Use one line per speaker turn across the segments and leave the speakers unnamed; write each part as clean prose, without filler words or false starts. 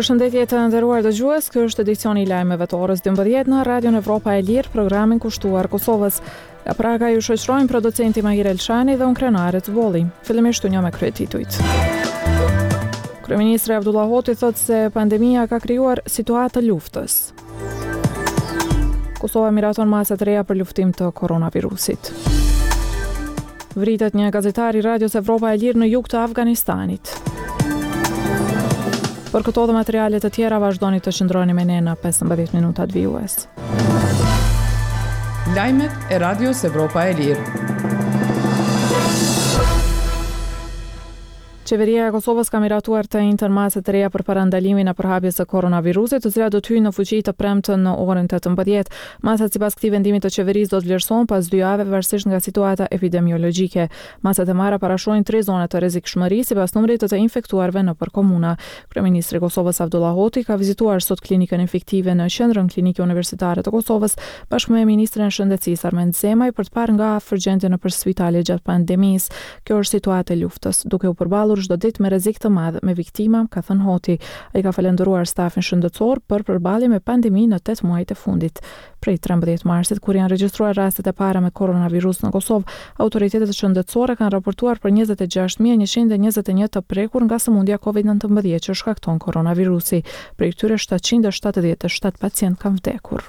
Përshëndetje të nderuar dëgjues, ky është edicioni i lajmeve të orës 12 në Radion Evropa e Lirë, programin kushtuar Kosovës. Nga Praga ju shoqërojnë producenti Mahir Elshani dhe unë Krenaret Volli. Fillimisht një me kryetitujt. Kryeministri Abdullah Hoti thotë se pandemia ka krijuar situatë të luftës. Kosova miraton masa të reja për luftim të koronavirusit. Vritet një gazetar i Radios Evropa e Lirë në jug të Afganistanit. Për këto dhe materialet të tjera vazhdoni të qëndroni me ne në 15 minutat vijues.
Lajmet e Radios Evropa e Lirë.
Qeveria e Kosovës ka miratuar të njëjtën masë të reja për parandalimin e përhapjes së koronavirusit, të cilat do të hyjnë në fuqi të premten në orën 18. Masat sipas këtij vendimi të qeverisë do të vlerësohen pas 2 javëve varësisht nga situata epidemiologjike. Masat e marra parashojnë 3 zona të rrezikshmërisë sipas numrit të infektuarve nëpër komuna. Kryeministri i Kosovës Abdullah Hoti ka vizituar sot klinikën infektive në qendrën klinike universitare të Kosovës bashkë me ministrin e shëndetësisë Armend Zemaj për të parë nga afër gjendjen nëpër spitale gjatë pandemisë. Kjo është situatë e luftës, duke u përballur çdo ditë me rrezik të madh me viktima, ka thënë Hoti. Ai ka falendëruar stafin shëndetësor për përballje me pandeminë në 8 muajt e fundit. Prej 13 marsit, kur janë regjistruar rastet e para me koronavirus në Kosovë, autoritetet shëndetësore kanë raportuar për 26.121 të prekur nga sëmundja COVID-19 që shkakton koronavirusi. Prej këtyre 777 pacient kanë vdekur.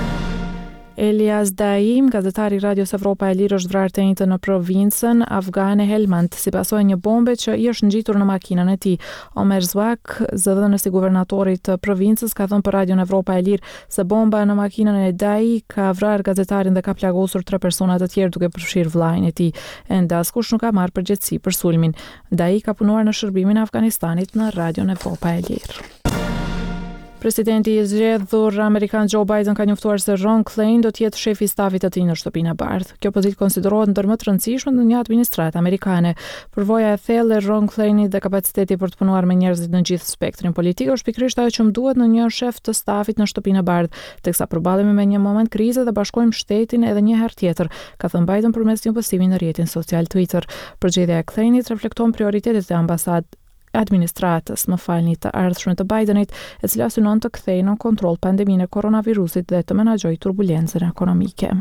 Elias Daim, gazetari i Radios Evropa e Lirë, është vrarë të njëjtën në provincën afgane Helmand, si pasojë një bombe që i është ngjitur në makinën e tij. Omer Zwak, zëdhënës i guvernatorit të provincës, ka thënë për Radion Evropa e Lirë se bomba në makinën e Dai ka vrarë gazetarin dhe ka plagosur 3 persona të tjerë, duke përfshirë vllain e tij. Ende askush nuk ka marrë përgjegjësi për sulmin. Dai ka punuar në shërbimin e Afganistanit në Radion Evropa e Lirë. Presidenti i zgjedhur amerikan Joe Biden ka njoftuar se Ron Klain do të jetë shefi i stafit të tij në Shtëpinë e Bardhë. Kjo pozitë konsiderohet ndër më të rëndësishmet në një administratë amerikane. Përvoja e thellë e Ron Klainit dhe kapaciteti për të punuar me njerëzit në gjithë spektrin politik është pikërisht ajo që më duhet në një shef të stafit në Shtëpinë e Bardhë, teksa përballemi me një moment krize dhe bashkojmë shtetin edhe një herë tjetër, ka thënë Biden përmes një postimi në rrjetin social Twitter. Përgjedhja e Klainit reflekton prioritetet e administratës të ardhshme të Bidenit, e cila synon të kthejë në kontroll pandeminë e koronavirusit dhe të menaxhojë turbulencën ekonomike.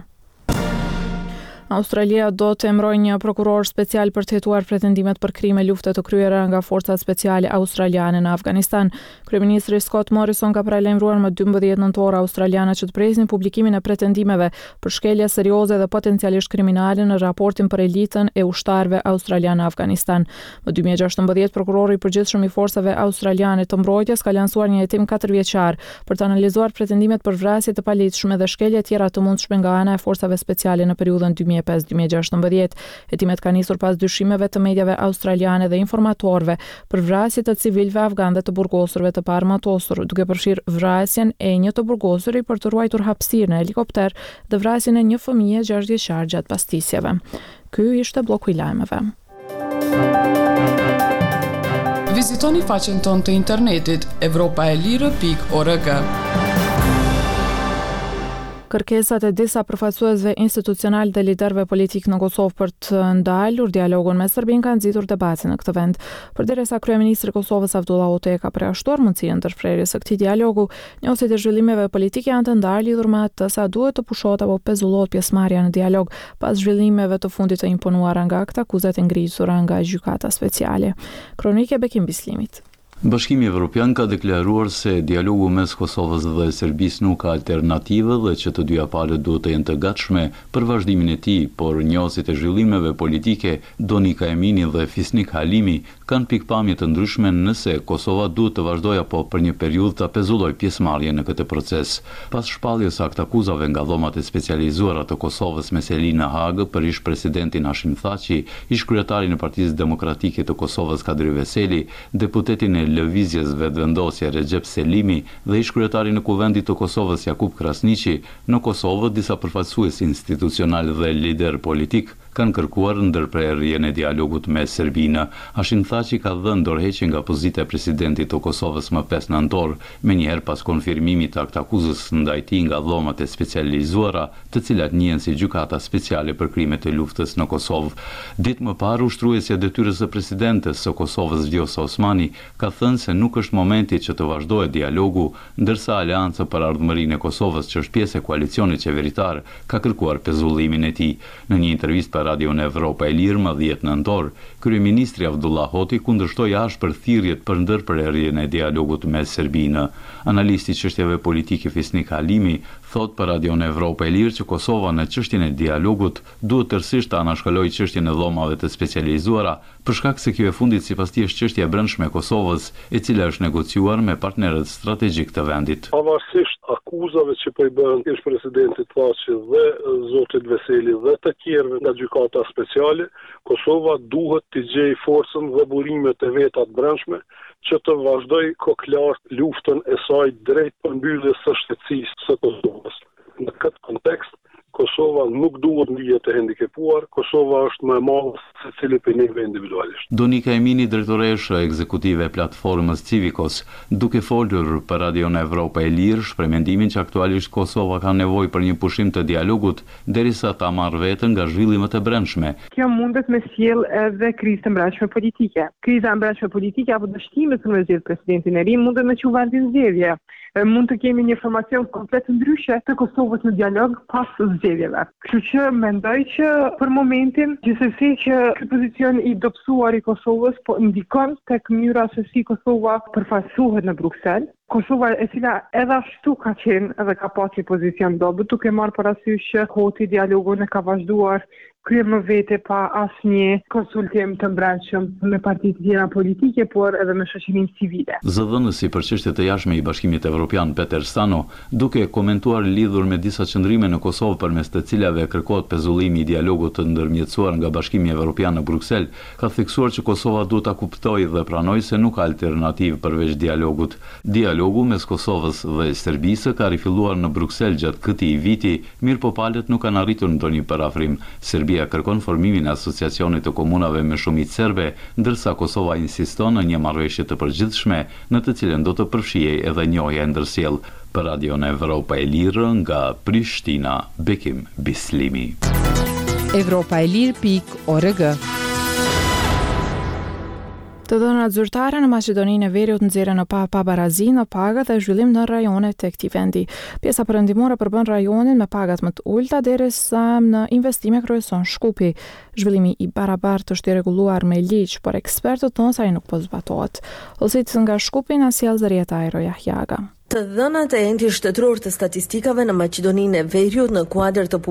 Australia do të emërojë një prokuror special për të hetuar pretendimet për krime lufte të kryera nga forcat speciale australiane në Afganistan. Kryeministri Scott Morrison ka paralajmëruar më 12 nëntor australianët që të presin publikimin e pretendimeve për shkelje serioze dhe potencialisht kriminale në raportin për elitën e ushtarëve australianë në Afganistan. Më 2016 prokurori i përgjithshëm i forcave australiane të mbrojtjes ka lansuar një hetim 4 vjeçar për të analizuar pretendimet për vrasje të paligjshme dhe shkelje tjera të mundshme nga ana e forcave speciale në periudhën 2005-2016. Hetimet ka nisur pas dyshimeve të mediave australiane dhe informatorëve për vrasje të civilëve afgan dhe të burgosurve të paarmatosur, duke përfshirë vrasjen e një të burgosuri për të ruajtur hapësirë në helikopter dhe vrasjen e një fëmije 6 vjeçar gjatë pastisjeve. Ky ishte bloku i lajmeve.
Vizitoni faqen tonë të internetit evropaelire.org.
Kërkesat e disa përfaqësuesve institucional dhe liderëve politik në Kosovë për të ndalur dialogun me Serbinë kanë nxitur debatin në këtë vend. Përderisa kryeministri i Kosovës Abdullah Hoti ka përjashtuar mundësinë ndërprerjes së këtij dialogu, njësit e zhvillimeve politike janë të ndarë lidhur me atë sa duhet të pushohet apo pezullohet pjesëmarrja në dialog pas zhvillimeve të fundit të imponuara nga këta akuzat e ngritura nga gjykata speciale. Kronike Bekim Bislimit.
Bashkimi Evropian ka deklaruar se dialogu mes Kosovës dhe Serbisë nuk ka alternativë dhe që të dyja palët duhet të jenë të gatshme për vazhdimin e tij, por njësit e zhvillimeve politike, Donika Emini dhe Fisnik Halimi, kanë pikpamje të ndryshme nëse Kosova duhet të vazhdojë apo për një periudhë të pezullojë pjesëmarrje në këtë proces. Pas shpalljes së akuzave nga dhomat e specializuara të Kosovës me Selina Hagë për ish presidentin Hashim Thaçi, ish kryetarin e Partisë Demokratike të Kosovës Kadri Veseli, deputetin e Lëvizjes Vetëvendosje Recep Selimi dhe ish kryetari në Kuvendit të Kosovës Jakub Krasniqi, në Kosovë disa përfaqësues institucional dhe lider politik kanë kërkuar ndërprerjen e dialogut me Serbinë. Ashin tha që ka dhënë dorëheqje nga pozita e presidentit të Kosovës më 5 nëntor, menjëherë pas konfirmimit të aktakuzës ndaj tij nga dhomat e specializuara, të cilat njihen si gjykata speciale për krimet e luftës në Kosovë. Ditë më parë, ushtruesja e detyrës së presidentes së Kosovës Vjosa Osmani ka thënë se nuk është momenti që të vazhdohet dialogu, ndërsa Aleanca për Ardhmërinë e Kosovës, që është pjesë e koalicionit qeveritar, ka kërkuar pezullimin e tij. Në një intervistë për Radion Evropa e Lirë më 10 nëntor, kryeministri Abdullah Hoti kundërshtoi ashpër thirrjet për ndërprerjen e dialogut me Serbinë. Analisti i çështjeve politike Fisnik Halimi thot për Radion Evropa e Lirë që Kosova në çështjen e dialogut duhet tërësisht të anashkalojë çështjen e dhomave të specializuara, për shkak se kjo e fundit sipas tij është çështja e brendshme e Kosovës, e cila është negociuar me partnerët strategjik të vendit.
Pavarësisht akuzave që po i bën ish presidentit Thaçi dhe zotit Veseli dhe të tjerëve nga gjykata speciale, Kosova duhet të gjejë forcën dhe burimet e veta të brendshme që të vazhdoj kokëlart luftën e saj drejt përmbylljes së shtetësisë së Kosovës. Në këtë kontekst, Kosova nuk duhet ndihet e hendikepuar, Kosova është më e madhe se cili për neve individualisht.
Donika Emini, drejtoresha ekzekutive e platformës Civicos, duke folur për Radion Evropa e Lirë, shpreh mendimin që aktualisht Kosova ka nevojë për një pushim të dialogut derisa ta marrë veten nga zhvillimet e brendshme.
Kjo mundet me sjell edhe krizë të brendshme politike. Kriza e brendshme politike apo dështimet për me zgjedh presidentin e ri mundet me quvardin zgjedhje. Mund të kemi një formacion komplet ndryshe të Kosovës në dialog pas zgjedhjeve. Kështu që mendoj që për momentin, gjithsesi që ky pozicion i dobësuar i Kosovës po ndikon tek mënyra se si Kosova përfaqësohet në Bruksel. Kosova e cila edhe ashtu ka qenë edhe ka pasur një pozicion dobët, duke marrë parasysh që Hoti dialogun e ka vazhduar krye më vete pa asnjë konsultim të brendshëm me partitë tjera politike, por edhe me shoqërinë civile.
Zëdhënësi për çështjet e jashtme i Bashkimit Evropian Peter Stano, duke komentuar lidhur me disa qëndrime në Kosovë përmes të cilave kërkohet pezullimi i dialogut të ndërmjetësuar nga Bashkimi Evropian në Bruksel, ka theksuar që Kosova duhet ta kuptojë dhe pranojë se nuk ka alternativë përveç dialogut. Dialogu mes Kosovës dhe Serbisë ka rifilluar në Bruksel gjatë këtij viti, mirëpo palët nuk kanë arritur ndonjë parafrim. Serbia kërkon formimin e asociacionit të komunave me shumicë serbe, ndërsa Kosova insiston në një marrëveshje të përgjithshme në të cilën do të përfshijej edhe njohja e ndërsjellë. Për Radion Evropa e Lirë nga Prishtina, Bekim Bislimi.
Evropaelir.org.
Të dhënat zyrtare në Maqedoninë e Veriut nxjerrën në pabarazi në pagat dhe zhvillim në rajonet të këtij vendi. Pjesa perëndimore përbën rajonin me pagat më të ulta derisa në investime kryeson Shkupi. Zhvillimi i barabartë është i rregulluar me ligj, por ekspertët thonë se ai nuk po zbatohet. Ose nga Shkupi na sjell Zarieta Ajro Jahjaga.
Të dhënat e enti shtetëror të statistikave në Maqedoninë e Veriut në kuadër të